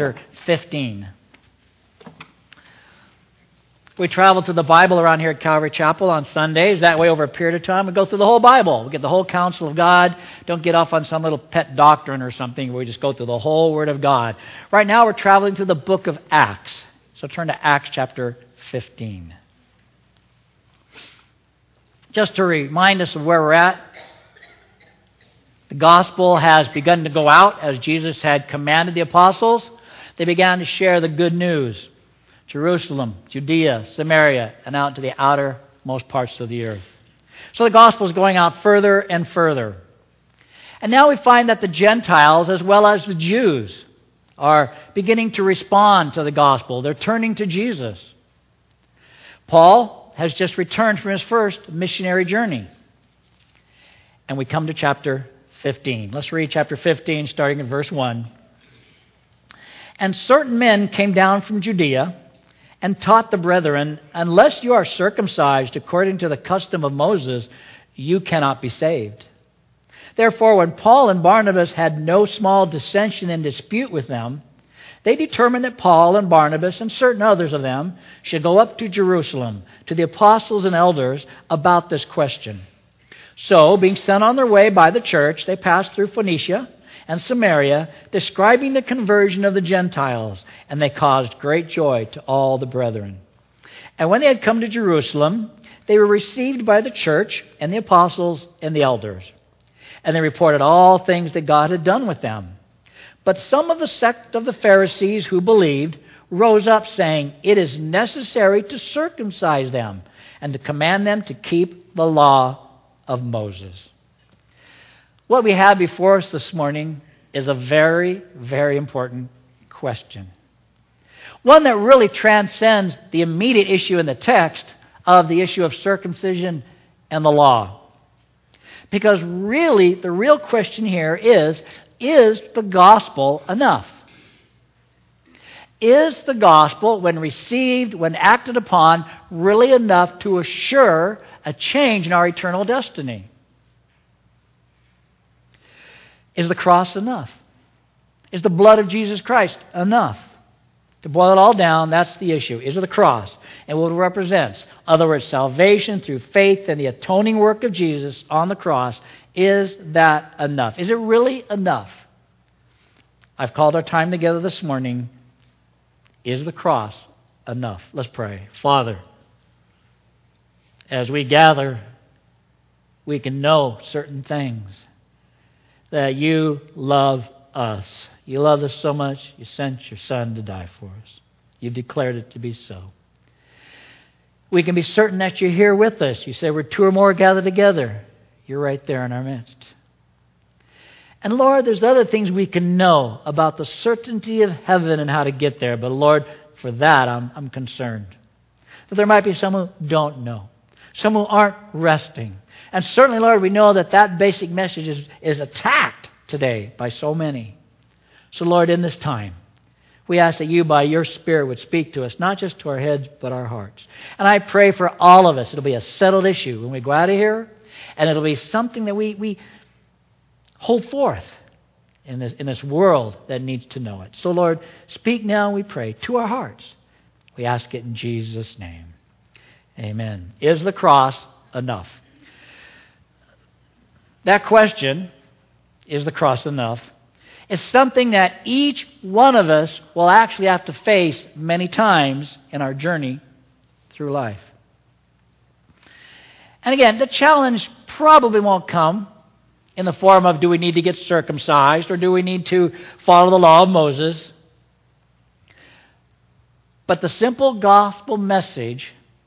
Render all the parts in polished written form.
chapter 15. We travel through the Bible around here at Calvary Chapel on Sundays. That way, over a period of time, we go through the whole Bible. We get the whole counsel of God. Don't get off on some little pet doctrine or something where we just go through the whole Word of God. Right now, we're traveling through the book of Acts. So turn to Acts chapter 15. Just to remind us of where we're at, the gospel has begun to go out as Jesus had commanded the apostles. They began to share the good news. Jerusalem, Judea, Samaria, and out to the outermost parts of the earth. So the gospel is going out further and further. And now we find that the Gentiles, as well as the Jews, are beginning to respond to the gospel. They're turning to Jesus. Paul has just returned from his first missionary journey. And we come to chapter 15. Let's read chapter 15, starting in verse 1. And certain men came down from Judea and taught the brethren, unless you are circumcised according to the custom of Moses, you cannot be saved. Therefore, when Paul and Barnabas had no small dissension and dispute with them, they determined that Paul and Barnabas and certain others of them should go up to Jerusalem to the apostles and elders about this question. So, being sent on their way by the church, they passed through Phoenicia and Samaria, describing the conversion of the Gentiles, and they caused great joy to all the brethren. And when they had come to Jerusalem, they were received by the church and the apostles and the elders. And they reported all things that God had done with them. But some of the sect of the Pharisees who believed rose up, saying, it is necessary to circumcise them and to command them to keep the law of Moses. What we have before us this morning is a very, very important question. One that really transcends the immediate issue in the text of the issue of circumcision and the law. Because really, the real question here is the gospel enough? Is the gospel, when received, when acted upon, really enough to assure a change in our eternal destiny? Is the cross enough? Is the blood of Jesus Christ enough? To boil it all down, that's the issue. Is it the cross and what it represents? In other words, salvation through faith and the atoning work of Jesus on the cross. Is that enough? Is it really enough? I've called our time together this morning. Is the cross enough? Let's pray. Father, as we gather, we can know certain things. That you love us. You love us so much, you sent your Son to die for us. You've declared it to be so. We can be certain that you're here with us. You say we're two or more gathered together. You're right there in our midst. And Lord, there's other things we can know about the certainty of heaven and how to get there. But Lord, for that I'm concerned. That there might be some who don't know. Some who aren't resting. And certainly, Lord, we know that basic message is attacked today by so many. So, Lord, in this time, we ask that you, by your Spirit, would speak to us, not just to our heads, but our hearts. And I pray for all of us, it'll be a settled issue when we go out of here, and it'll be something that we hold forth in this world that needs to know it. So, Lord, speak now, we pray, to our hearts. We ask it in Jesus' name. Amen. Is the cross enough? That question, is the cross enough, is something that each one of us will actually have to face many times in our journey through life. And again, the challenge probably won't come in the form of do we need to get circumcised or do we need to follow the law of Moses. But the simple gospel message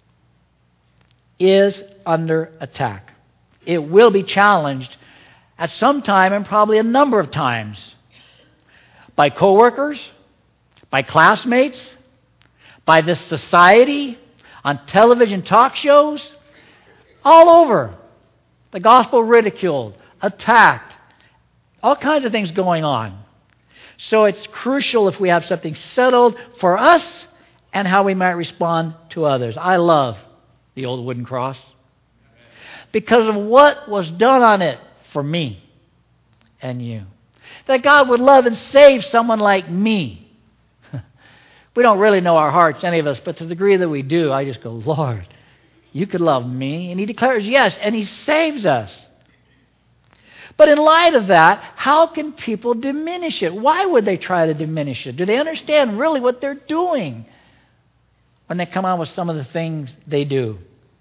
is under attack. It will be challenged at some time and probably a number of times by coworkers, by classmates, by this society, on television talk shows, all over. The gospel ridiculed, attacked, all kinds of things going on. So it's crucial if we have something settled for us and how we might respond to others. I love the old wooden cross because of what was done on it for me and you. That God would love and save someone like me We don't really know our hearts, any of us, but to the degree that we do, I just go, Lord, you could love me. And he declares yes, and he saves us. But in light of that, how can people diminish it? Why would they try to diminish it? Do they understand really what they're doing when they come out with some of the things they do?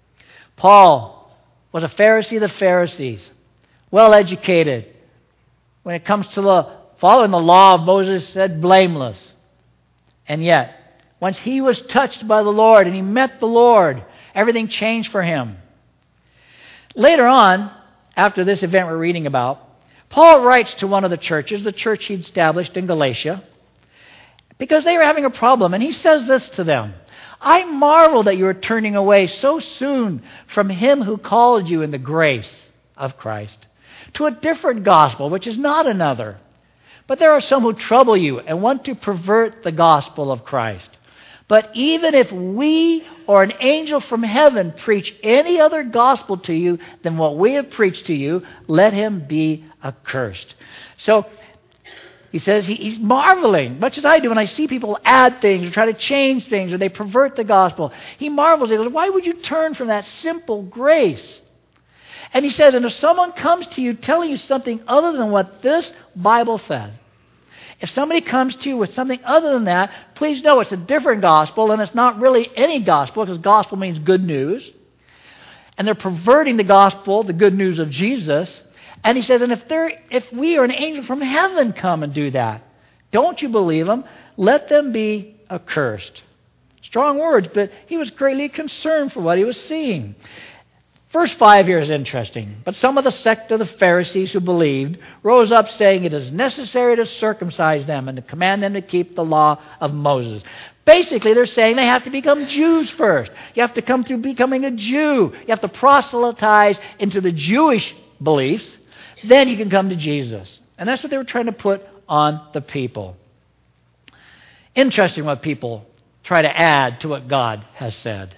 Paul was a Pharisee of the Pharisees, well educated. When it comes to following the law of Moses, said blameless. And yet, once he was touched by the Lord and he met the Lord, everything changed for him. Later on, after this event we're reading about, Paul writes to one of the churches, the church he'd established in Galatia, because they were having a problem. And he says this to them, I marvel that you are turning away so soon from him who called you in the grace of Christ to a different gospel, which is not another. But there are some who trouble you and want to pervert the gospel of Christ. But even if we or an angel from heaven preach any other gospel to you than what we have preached to you, let him be accursed. So he says he's marveling, much as I do when I see people add things or try to change things or they pervert the gospel. He marvels. He goes, why would you turn from that simple grace? And he says, and if someone comes to you telling you something other than what this Bible said, if somebody comes to you with something other than that, please know it's a different gospel, and it's not really any gospel, because gospel means good news. And they're perverting the gospel, the good news of Jesus. And he says, and if we or an angel from heaven come and do that, don't you believe them? Let them be accursed. Strong words, but he was greatly concerned for what he was seeing. Verse 5 here is interesting. But some of the sect of the Pharisees who believed rose up saying it is necessary to circumcise them and to command them to keep the law of Moses. Basically, they're saying they have to become Jews first. You have to come through becoming a Jew. You have to proselytize into the Jewish beliefs. Then you can come to Jesus. And that's what they were trying to put on the people. Interesting what people try to add to what God has said.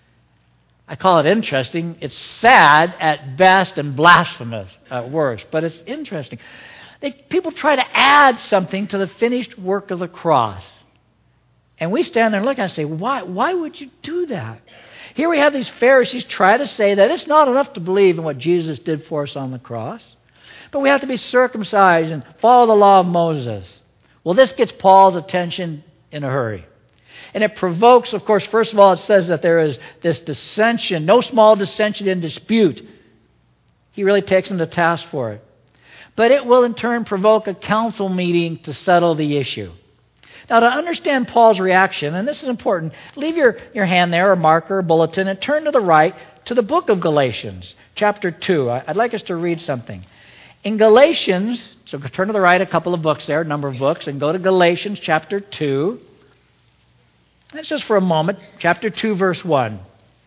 I call it interesting. It's sad at best and blasphemous at worst, but it's interesting. People try to add something to the finished work of the cross. And we stand there and look and say, why would you do that? Here we have these Pharisees try to say that it's not enough to believe in what Jesus did for us on the cross, but we have to be circumcised and follow the law of Moses. Well, this gets Paul's attention in a hurry. And it provokes, of course, first of all, it says that there is this dissension, no small dissension and dispute. He really takes him to task for it. But it will in turn provoke a council meeting to settle the issue. Now, to understand Paul's reaction, and this is important, leave your hand there, or marker, or bulletin, and turn to the right to the book of Galatians, chapter 2. I'd like us to read something. In Galatians, so turn to the right a couple of books there, a number of books, and go to Galatians chapter 2. That's just for a moment, chapter 2, verse 1.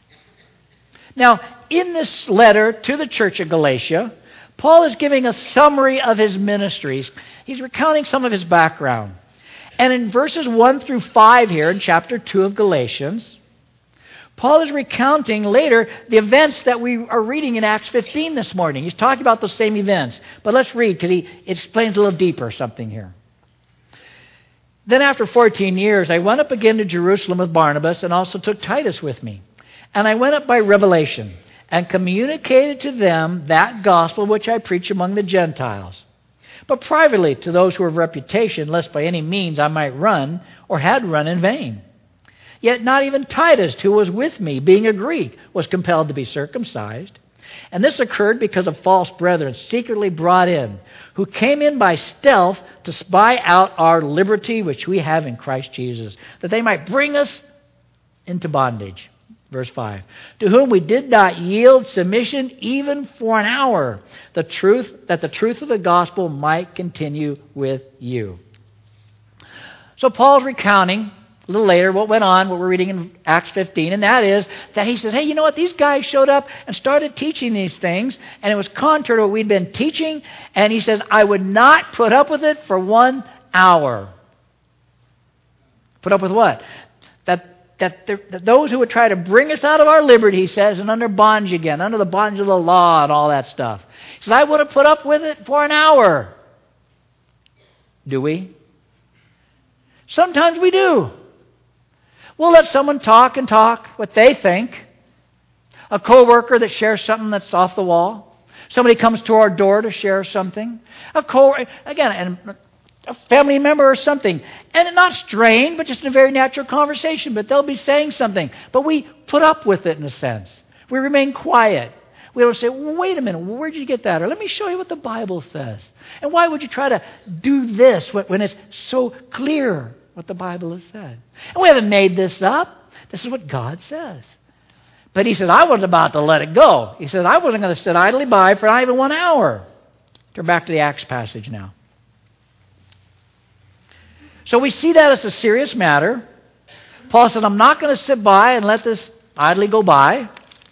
Now, in this letter to the church of Galatia, Paul is giving a summary of his ministries. He's recounting some of his background. And in verses 1 through 5 here, in chapter 2 of Galatians, Paul is recounting later the events that we are reading in Acts 15 this morning. He's talking about those same events. But let's read, because he explains a little deeper something here. Then after 14 years, I went up again to Jerusalem with Barnabas and also took Titus with me. And I went up by revelation and communicated to them that gospel which I preach among the Gentiles. But privately to those who have reputation, lest by any means I might run or had run in vain. Yet not even Titus, who was with me, being a Greek, was compelled to be circumcised. And this occurred because of false brethren secretly brought in, who came in by stealth to spy out our liberty which we have in Christ Jesus, that they might bring us into bondage. Verse 5. To whom we did not yield submission even for an hour, that the truth of the gospel might continue with you. So Paul's recounting a little later what went on, what we're reading in Acts 15, and that is that he says, hey, you know what? These guys showed up and started teaching these things, and it was contrary to what we'd been teaching, and he says, I would not put up with it for 1 hour. Put up with what? That those who would try to bring us out of our liberty, he says, and under bondage again, under the bondage of the law and all that stuff. He says, I would have put up with it for an hour. Do we? Sometimes we do. We'll let someone talk and talk what they think. A coworker that shares something that's off the wall. Somebody comes to our door to share something. And a family member or something. And not strained, but just in a very natural conversation. But they'll be saying something. But we put up with it in a sense. We remain quiet. We don't say, wait a minute, where'd you get that? Or let me show you what the Bible says. And why would you try to do this when it's so clear what the Bible has said? And we haven't made this up. This is what God says. But he said, I wasn't about to let it go. He said, I wasn't going to sit idly by for not even 1 hour. Turn back to the Acts passage now. So we see that as a serious matter. Paul said, I'm not going to sit by and let this idly go by.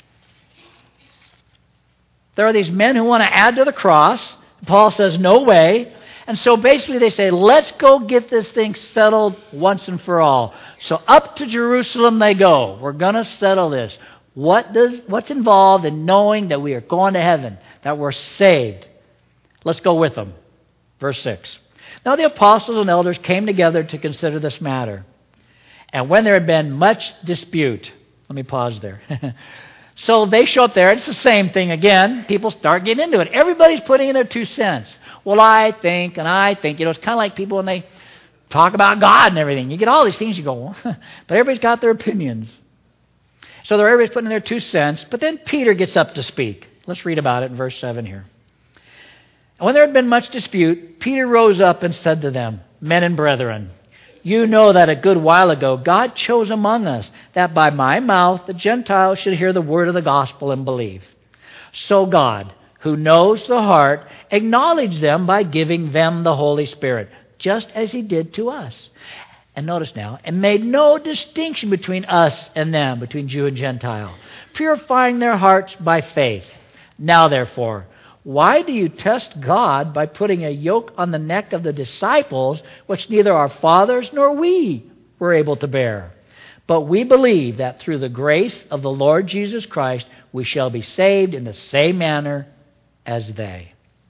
There are these men who want to add to the cross. Paul says, no way. And so basically they say, let's go get this thing settled once and for all. So up to Jerusalem they go. We're going to settle this. What's involved in knowing that we are going to heaven, that we're saved? Let's go with them. Verse 6. Now the apostles and elders came together to consider this matter. And when there had been much dispute, let me pause there. So they show up there. It's the same thing again. People start getting into it. Everybody's putting in their 2 cents. Well, I think, and I think. It's kind of like people when they talk about God and everything. You get all these things, you go, but everybody's got their opinions. So everybody's putting in their 2 cents. But then Peter gets up to speak. Let's read about it in verse 7 here. And when there had been much dispute, Peter rose up and said to them, Men and brethren, you know that a good while ago God chose among us that by my mouth the Gentiles should hear the word of the gospel and believe. So God, who knows the heart, acknowledged them by giving them the Holy Spirit, just as he did to us. And notice now, and made no distinction between us and them, between Jew and Gentile, purifying their hearts by faith. Now therefore, why do you test God by putting a yoke on the neck of the disciples, which neither our fathers nor we were able to bear? But we believe that through the grace of the Lord Jesus Christ, we shall be saved in the same manner as they.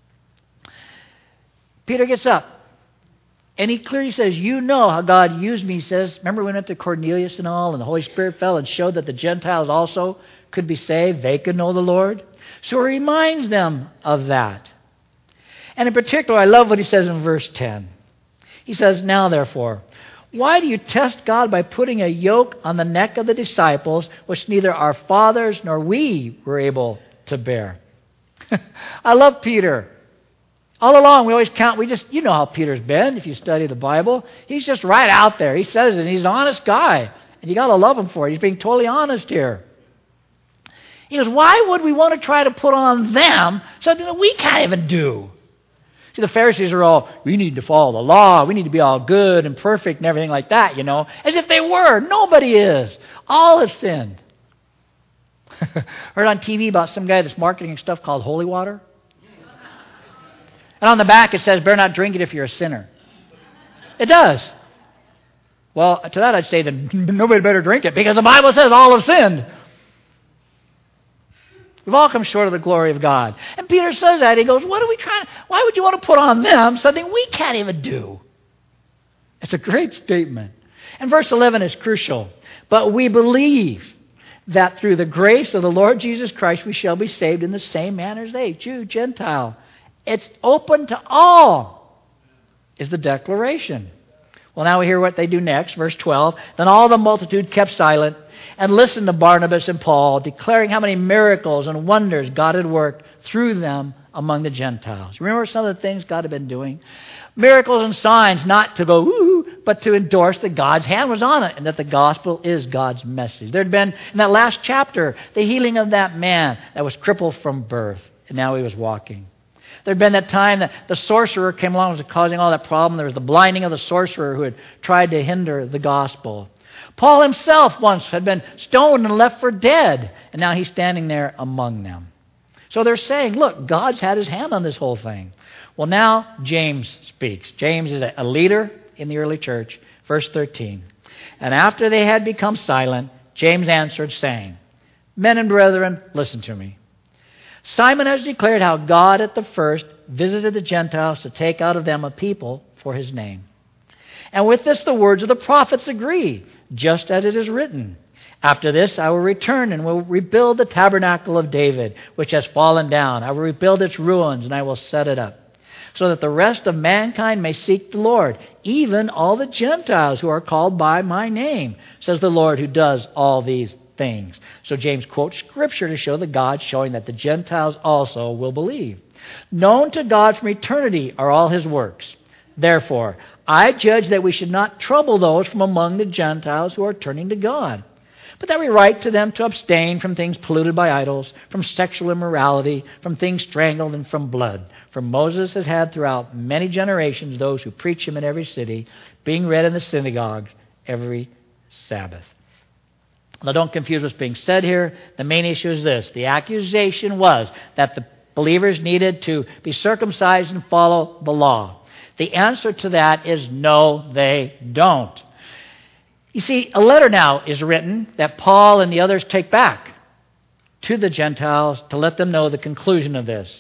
Peter gets up. And he clearly says, you know how God used me. He says, remember we went to Cornelius and all, and the Holy Spirit fell and showed that the Gentiles also could be saved. They could know the Lord. So he reminds them of that. And in particular, I love what he says in verse 10. He says, now therefore, why do you test God by putting a yoke on the neck of the disciples, which neither our fathers nor we were able to bear? I love Peter. All along, we always count, you know how Peter's been if you study the Bible. He's just right out there. He says it, and he's an honest guy. And you got to love him for it. He's being totally honest here. He goes, why would we want to try to put on them something that we can't even do? See, the Pharisees are all, we need to follow the law. We need to be all good and perfect and everything like that, As if they were. Nobody is. All have sinned. Heard on TV about some guy that's marketing stuff called holy water. And on the back it says, better not drink it if you're a sinner. It does. Well, to that I'd say that nobody better drink it because the Bible says all have sinned. We've all come short of the glory of God. And Peter says that. He goes, why would you want to put on them something we can't even do? It's a great statement. And verse 11 is crucial. But we believe that through the grace of the Lord Jesus Christ we shall be saved in the same manner as they, Jew, Gentile. It's open to all, is the declaration. Well, now we hear what they do next, verse 12. Then all the multitude kept silent and listened to Barnabas and Paul, declaring how many miracles and wonders God had worked through them among the Gentiles. Remember some of the things God had been doing? Miracles and signs, not to go, woo, but to endorse that God's hand was on it and that the gospel is God's message. There had been, in that last chapter, the healing of that man that was crippled from birth, and now he was walking. There had been that time that the sorcerer came along and was causing all that problem. There was the blinding of the sorcerer who had tried to hinder the gospel. Paul himself once had been stoned and left for dead, and now he's standing there among them. So they're saying, look, God's had his hand on this whole thing. Well, now James speaks. James is a leader in the early church. Verse 13. And after they had become silent, James answered, saying, Men and brethren, listen to me. Simon has declared how God at the first visited the Gentiles to take out of them a people for his name. And with this the words of the prophets agree. just as it is written. After this I will return and will rebuild the tabernacle of David, which has fallen down. I will rebuild its ruins, and I will set it up, so that the rest of mankind may seek the Lord, even all the Gentiles who are called by my name, says the Lord who does all these things. So James quotes Scripture to show the God, showing that the Gentiles also will believe. Known to God from eternity are all his works. Therefore, I judge that we should not trouble those from among the Gentiles who are turning to God, but that we write to them to abstain from things polluted by idols, from sexual immorality, from things strangled, and from blood. For Moses has had throughout many generations those who preach him in every city, being read in the synagogues every Sabbath. Now, don't confuse what's being said here. The main issue is this. The accusation was that the believers needed to be circumcised and follow the law. The answer to that is no, they don't. You see, a letter now is written that Paul and the others take back to the Gentiles to let them know the conclusion of this.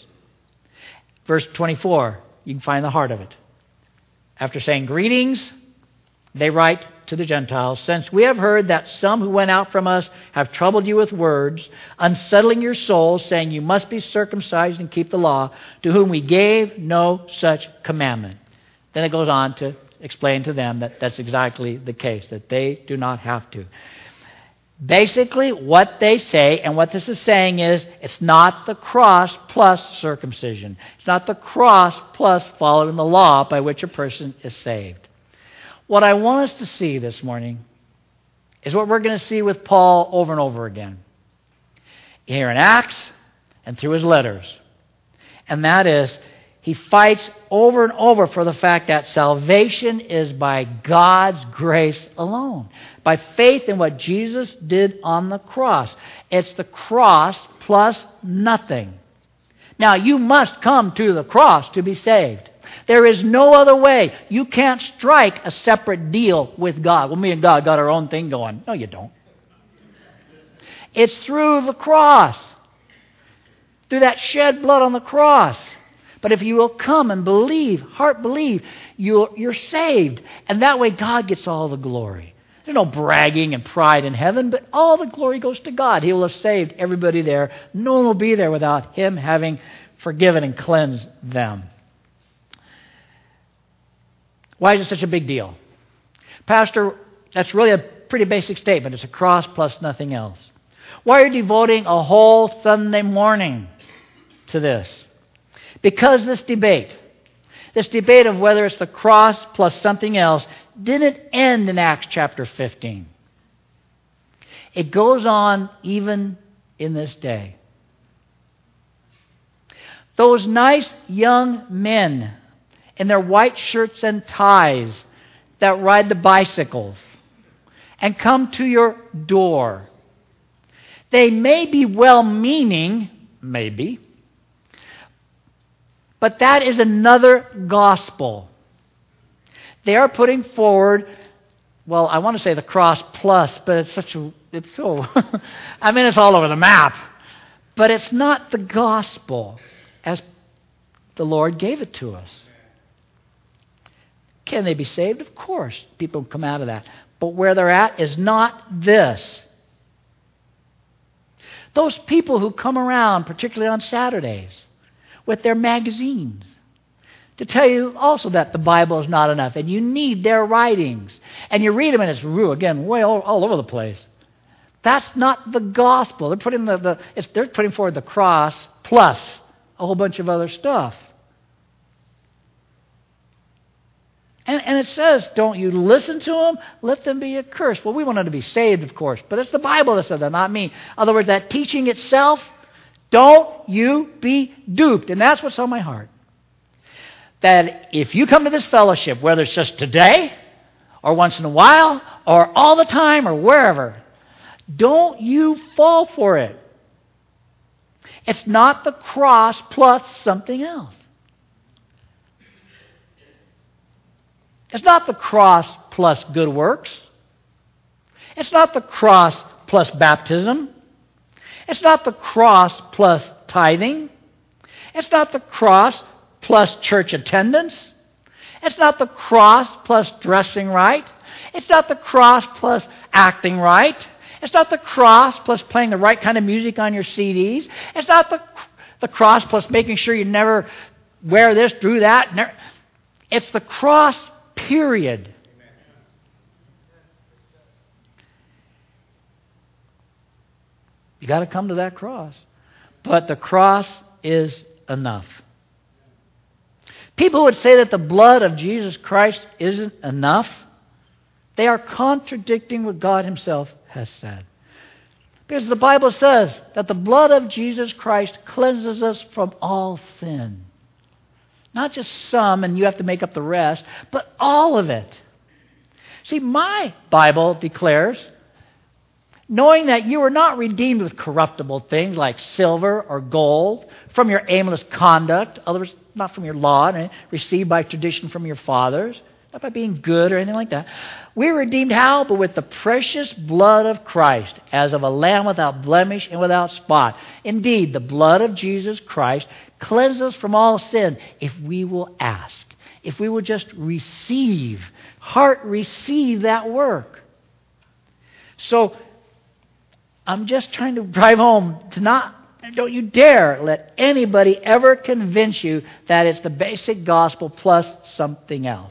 Verse 24, you can find the heart of it. After saying greetings, they write to the Gentiles, since we have heard that some who went out from us have troubled you with words, unsettling your souls, saying you must be circumcised and keep the law, to whom we gave no such commandment. Then it goes on to explain to them that that's exactly the case, that they do not have to. Basically, what they say, and what this is saying is, it's not the cross plus circumcision. It's not the cross plus following the law by which a person is saved. What I want us to see this morning is what we're going to see with Paul over and over again, here in Acts and through his letters. And that is, he fights over and over for the fact that salvation is by God's grace alone, by faith in what Jesus did on the cross. It's the cross plus nothing. Now, you must come to the cross to be saved. There is no other way. You can't strike a separate deal with God. Well, me and God got our own thing going. No, you don't. It's through the cross, through that shed blood on the cross. But if you will come and believe, heart believe, you're saved. And that way God gets all the glory. There's no bragging and pride in heaven, but all the glory goes to God. He will have saved everybody there. No one will be there without Him having forgiven and cleansed them. Why is it such a big deal? Pastor, that's really a pretty basic statement. It's a cross plus nothing else. Why are you devoting a whole Sunday morning to this? Because this debate of whether it's the cross plus something else, didn't end in Acts chapter 15. It goes on even in this day. Those nice young men in their white shirts and ties that ride the bicycles and come to your door. They may be well-meaning, maybe, but that is another gospel. They are putting forward, well, I want to say the cross plus, but it's so, I mean, it's all over the map. But it's not the gospel as the Lord gave it to us. Can they be saved? Of course. People come out of that. But where they're at is not this. Those people who come around, particularly on Saturdays, with their magazines, to tell you also that the Bible is not enough, and you need their writings. And you read them, and it's, again, way all over the place. That's not the gospel. They're putting they're putting forward the cross plus a whole bunch of other stuff. And it says, don't you listen to them, let them be accursed. Well, we want them to be saved, of course, but it's the Bible that says that, not me. In other words, that teaching itself, don't you be duped. And that's what's on my heart. That if you come to this fellowship, whether it's just today, or once in a while, or all the time, or wherever, don't you fall for it. It's not the cross plus something else. It's not the cross plus good works. It's not the cross plus baptism. It's not the cross plus tithing. It's not the cross plus church attendance. It's not the cross plus dressing right. It's not the cross plus acting right. It's not the cross plus playing the right kind of music on your CDs. It's not the cross plus making sure you never wear this, do that. It's the cross, period. You got to come to that cross. But the cross is enough. People would say that the blood of Jesus Christ isn't enough. They are contradicting what God Himself has said. Because the Bible says that the blood of Jesus Christ cleanses us from all sin. Not just some, and you have to make up the rest, but all of it. See, my Bible declares, knowing that you are not redeemed with corruptible things like silver or gold from your aimless conduct, others not from your law, received by tradition from your fathers, not by being good or anything like that. We are redeemed how? But with the precious blood of Christ, as of a lamb without blemish and without spot. Indeed, the blood of Jesus Christ cleanses us from all sin if we will ask, if we will just receive that work. So, I'm just trying to drive home to don't you dare let anybody ever convince you that it's the basic gospel plus something else.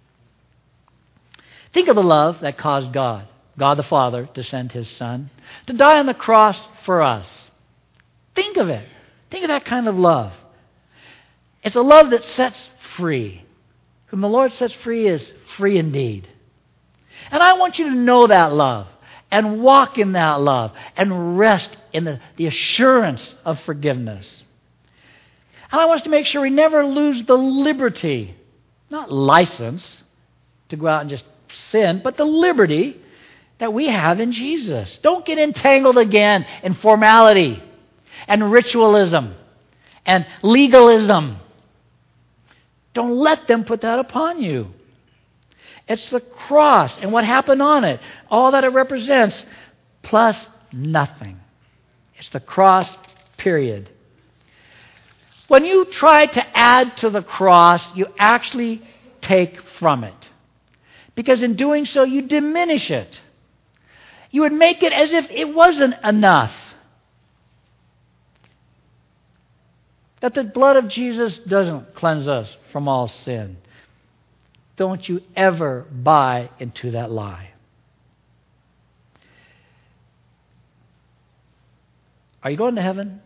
Think of the love that caused God the Father, to send His Son to die on the cross for us. Think of it. Think of that kind of love. It's a love that sets free. Whom the Lord sets free is free indeed. And I want you to know that love and walk in that love and rest in the assurance of forgiveness. And I want us to make sure we never lose the liberty, not license, to go out and just sin, but the liberty that we have in Jesus. Don't get entangled again in formality and ritualism and legalism. Don't let them put that upon you. It's the cross and what happened on it, all that it represents, plus nothing. It's the cross, period. When you try to add to the cross, you actually take from it. Because in doing so, you diminish it. You would make it as if it wasn't enough. That the blood of Jesus doesn't cleanse us from all sin. Don't you ever buy into that lie. Are you going to heaven?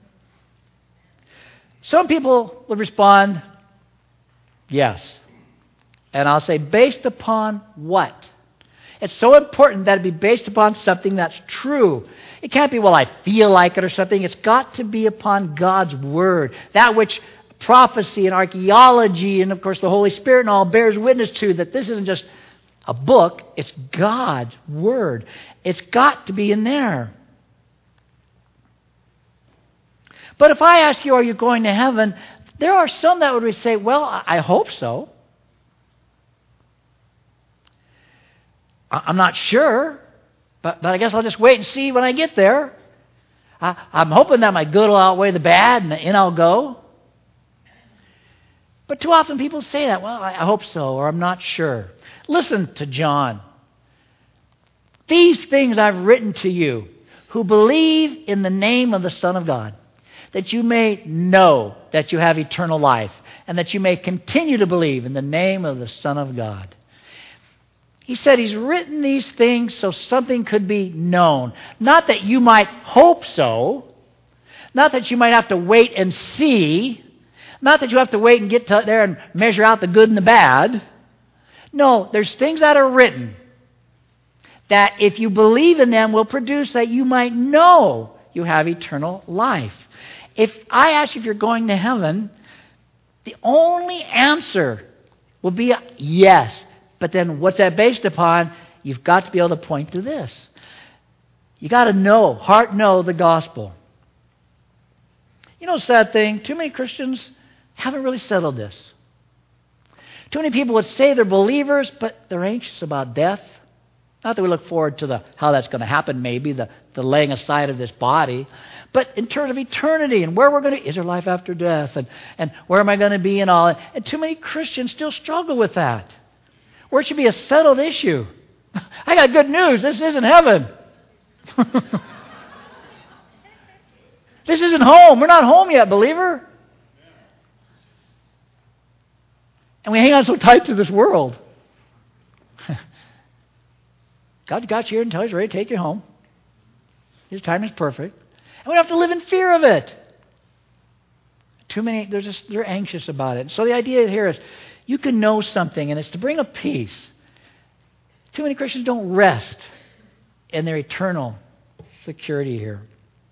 Some people would respond, yes. And I'll say, based upon what? It's so important that it be based upon something that's true. It can't be, well, I feel like it or something. It's got to be upon God's Word. That which prophecy and archaeology and, of course, the Holy Spirit and all bears witness to, that this isn't just a book. It's God's Word. It's got to be in there. But if I ask you, are you going to heaven? There are some that would say, well, I hope so. I'm not sure, but I guess I'll just wait and see when I get there. I'm hoping that my good will outweigh the bad and in I'll go. But too often people say that, well, I hope so, or I'm not sure. Listen to John. These things I've written to you who believe in the name of the Son of God, that you may know that you have eternal life, and that you may continue to believe in the name of the Son of God. He said He's written these things so something could be known. Not that you might hope so. Not that you might have to wait and see. Not that you have to wait and get to there and measure out the good and the bad. No, there's things that are written that if you believe in them will produce that you might know you have eternal life. If I ask you if you're going to heaven, the only answer will be a yes. But then what's that based upon? You've got to be able to point to this. You got to know, heart know the gospel. You know, sad thing, too many Christians haven't really settled this. Too many people would say they're believers, but they're anxious about death. Not that we look forward to how that's going to happen, maybe, the laying aside of this body. But in terms of eternity and where we're going to, is there life after death? And where am I going to be and all? And too many Christians still struggle with that. Where it should be a settled issue. I got good news. This isn't heaven. This isn't home. We're not home yet, believer. And we hang on so tight to this world. God's got you here until He's ready to take you home. His time is perfect. And we don't have to live in fear of it. Too many, they're anxious about it. So the idea here is you can know something, and it's to bring a peace. Too many Christians don't rest in their eternal security here.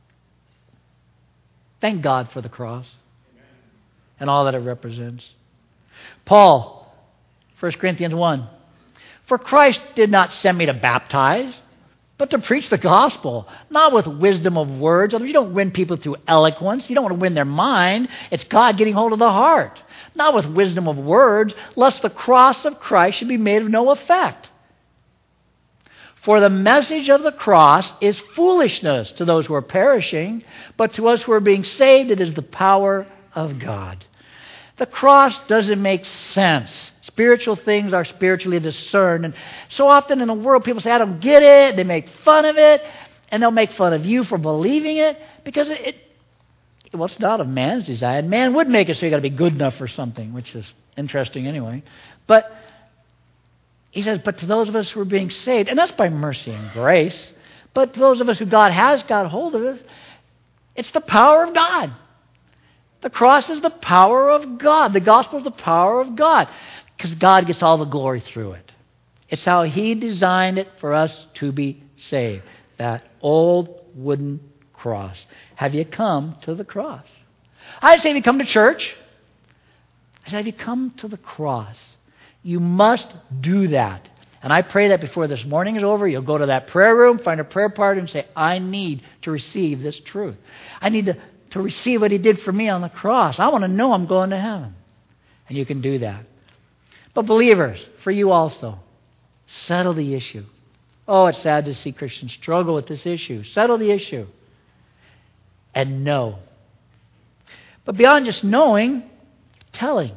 Thank God for the cross and all that it represents. Paul, 1 Corinthians 1. For Christ did not send me to baptize, but to preach the gospel, not with wisdom of words. You don't win people through eloquence. You don't want to win their mind. It's God getting hold of the heart. Not with wisdom of words, lest the cross of Christ should be made of no effect. For the message of the cross is foolishness to those who are perishing, but to us who are being saved, it is the power of God. The cross doesn't make sense. Spiritual things are spiritually discerned. And so often in the world, people say, I don't get it. They make fun of it. And they'll make fun of you for believing it. Because it's not of man's design. Man would make it so you got to be good enough for something, which is interesting anyway. But he says, but to those of us who are being saved, and that's by mercy and grace, but to those of us who God has got hold of it, it's the power of God. The cross is the power of God. The gospel is the power of God. Because God gets all the glory through it. It's how He designed it for us to be saved. That old wooden cross. Have you come to the cross? I didn't say have you come to church. I said have you come to the cross. You must do that. And I pray that before this morning is over, you'll go to that prayer room, find a prayer partner, and say, I need to receive this truth. I need to receive what He did for me on the cross. I want to know I'm going to heaven. And you can do that. But believers, for you also, settle the issue. Oh, it's sad to see Christians struggle with this issue. Settle the issue. And know. But beyond just knowing, telling.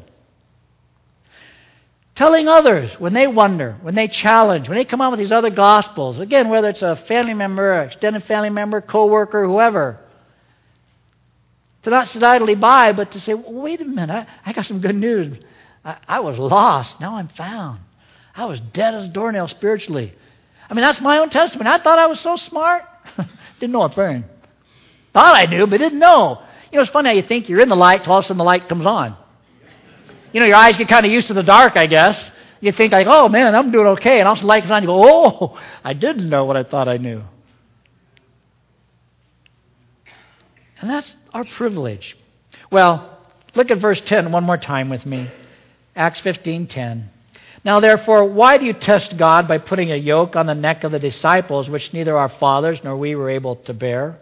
Telling others when they wonder, when they challenge, when they come out with these other gospels. Again, whether it's a family member, an extended family member, co-worker, whoever. To not sit idly by, but to say, wait a minute, I got some good news. I was lost. Now I'm found. I was dead as a doornail spiritually. I mean, that's my own testimony. I thought I was so smart. Didn't know a thing. Thought I knew, but didn't know. You know, it's funny how you think you're in the light, till all of a sudden the light comes on. You know, your eyes get kind of used to the dark, I guess. You think like, oh man, I'm doing okay. And all of a sudden the light comes on, you go, oh, I didn't know what I thought I knew. And that's our privilege. Well, look at verse 10 one more time with me. Acts 15:10. Now therefore, why do you test God by putting a yoke on the neck of the disciples, which neither our fathers nor we were able to bear?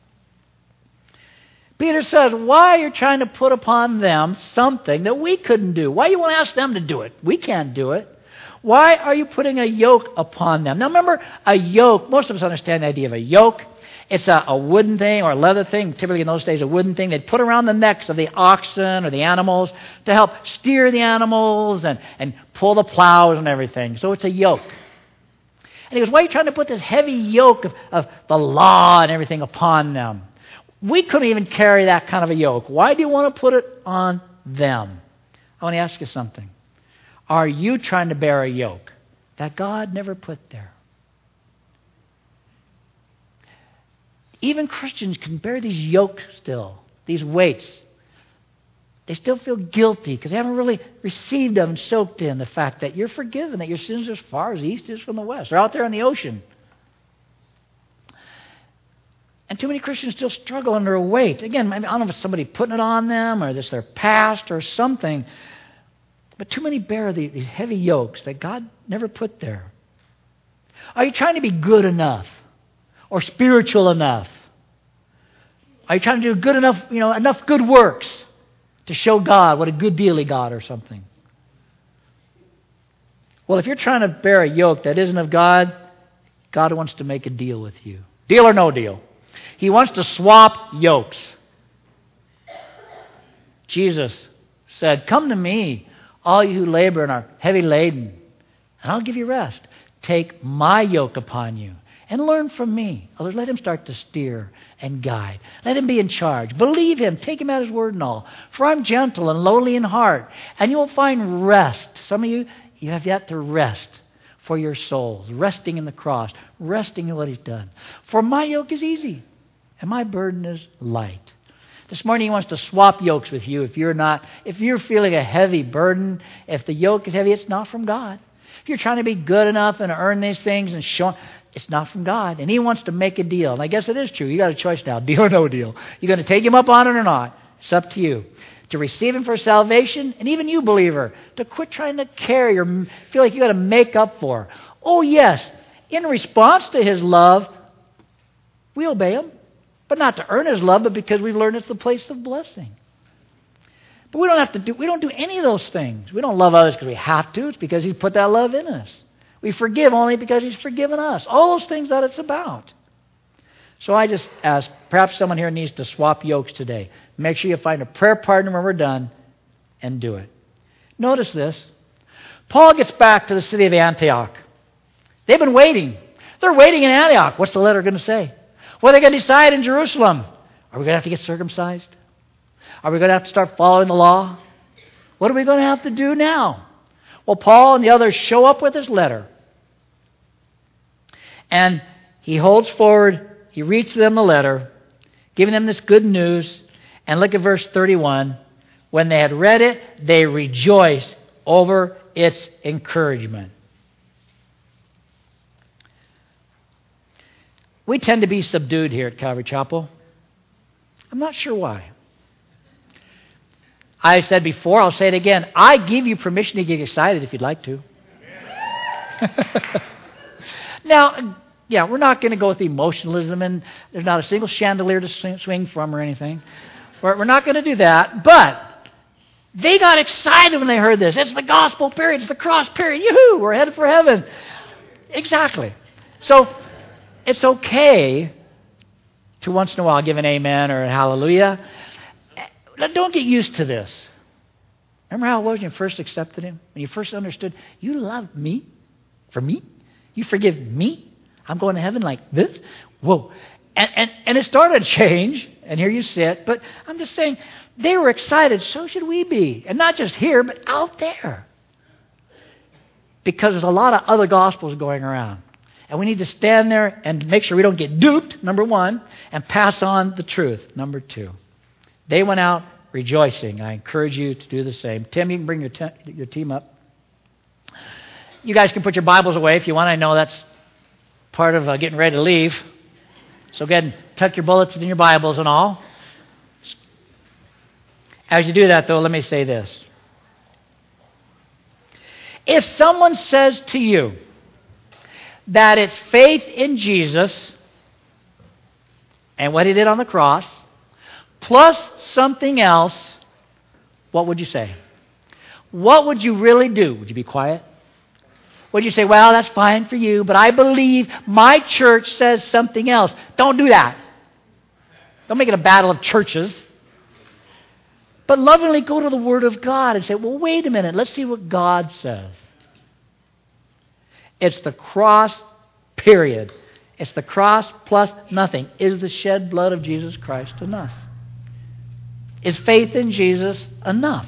Peter says, why are you trying to put upon them something that we couldn't do? Why do you want to ask them to do it? We can't do it. Why are you putting a yoke upon them? Now remember, a yoke, most of us understand the idea of a yoke. It's a wooden thing or a leather thing, typically in those days a wooden thing they'd put around the necks of the oxen or the animals to help steer the animals and pull the plows and everything. So it's a yoke. And he goes, why are you trying to put this heavy yoke of the law and everything upon them? We couldn't even carry that kind of a yoke. Why do you want to put it on them? I want to ask you something. Are you trying to bear a yoke that God never put there? Even Christians can bear these yokes still, these weights. They still feel guilty because they haven't really received them and soaked in the fact that you're forgiven, that your sins are as far as the east is from the west. They're out there in the ocean. And too many Christians still struggle under a weight. Again, I don't know if it's somebody putting it on them or it's their past or something. But too many bear these heavy yokes that God never put there. Are you trying to be good enough or spiritual enough? Are you trying to do good enough, enough good works to show God what a good deal He got or something? Well, if you're trying to bear a yoke that isn't of God, God wants to make a deal with you. Deal or no deal. He wants to swap yokes. Jesus said, come to me, all you who labor and are heavy laden, and I'll give you rest. Take my yoke upon you and learn from me. Let him start to steer and guide. Let him be in charge. Believe him. Take him at his word and all. For I'm gentle and lowly in heart, and you will find rest. Some of you have yet to rest for your souls, resting in the cross, resting in what he's done. For my yoke is easy, and my burden is light. This morning he wants to swap yokes with you. If you're feeling a heavy burden, if the yoke is heavy, it's not from God. If you're trying to be good enough and earn these things and show, it's not from God. And he wants to make a deal. And I guess it is true. You got a choice now, deal or no deal. You're going to take him up on it or not. It's up to you. To receive him for salvation, and even you, believer, to quit trying to carry or feel like you got to make up for. Oh, yes, in response to his love, we obey him. But not to earn his love, but because we've learned it's the place of blessing. But we don't do any of those things. We don't love others because we have to. It's because he's put that love in us. We forgive only because he's forgiven us. All those things that it's about. So I just ask, perhaps someone here needs to swap yokes today. Make sure you find a prayer partner when we're done and do it. Notice this. Paul gets back to the city of Antioch. They've been waiting. They're waiting in Antioch. What's the letter going to say? What are they going to decide in Jerusalem? Are we going to have to get circumcised? Are we going to have to start following the law? What are we going to have to do now? Well, Paul and the others show up with his letter. And he holds forward, he reads them the letter, giving them this good news. And look at verse 31. When they had read it, they rejoiced over its encouragement. We tend to be subdued here at Calvary Chapel. I'm not sure why. I said before, I'll say it again. I give you permission to get excited if you'd like to. Now, yeah, we're not going to go with emotionalism, and there's not a single chandelier to swing from or anything. We're not going to do that. But they got excited when they heard this. It's the gospel period. It's the cross period. Yoo-hoo! We're headed for heaven. Exactly. So it's okay to once in a while give an amen or a hallelujah. Don't get used to this. Remember how it was when you first accepted him? When you first understood, you love me? For me? You forgive me? I'm going to heaven like this? Whoa. And it started to change, and here you sit. But I'm just saying, they were excited. So should we be. And not just here, but out there. Because there's a lot of other gospels going around. And we need to stand there and make sure we don't get duped, number one, and pass on the truth, number two. They went out rejoicing. I encourage you to do the same. Tim, you can bring your team up. You guys can put your Bibles away if you want. I know that's part of getting ready to leave. So go ahead and tuck your bullets in your Bibles and all. As you do that, though, let me say this. If someone says to you that it's faith in Jesus and what he did on the cross, plus something else, what would you say? What would you really do? Would you be quiet? Would you say, well, that's fine for you, but I believe my church says something else? Don't do that. Don't make it a battle of churches. But lovingly go to the Word of God and say, well, wait a minute. Let's see what God says. It's the cross, period. It's the cross plus nothing. Is the shed blood of Jesus Christ enough? Is faith in Jesus enough?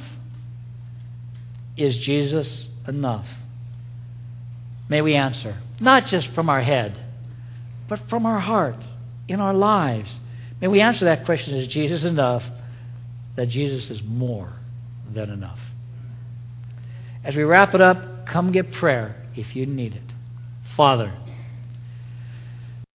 Is Jesus enough? May we answer, not just from our head, but from our heart, in our lives. May we answer that question, is Jesus enough? That Jesus is more than enough. As we wrap it up, come get prayer if you need it. Father,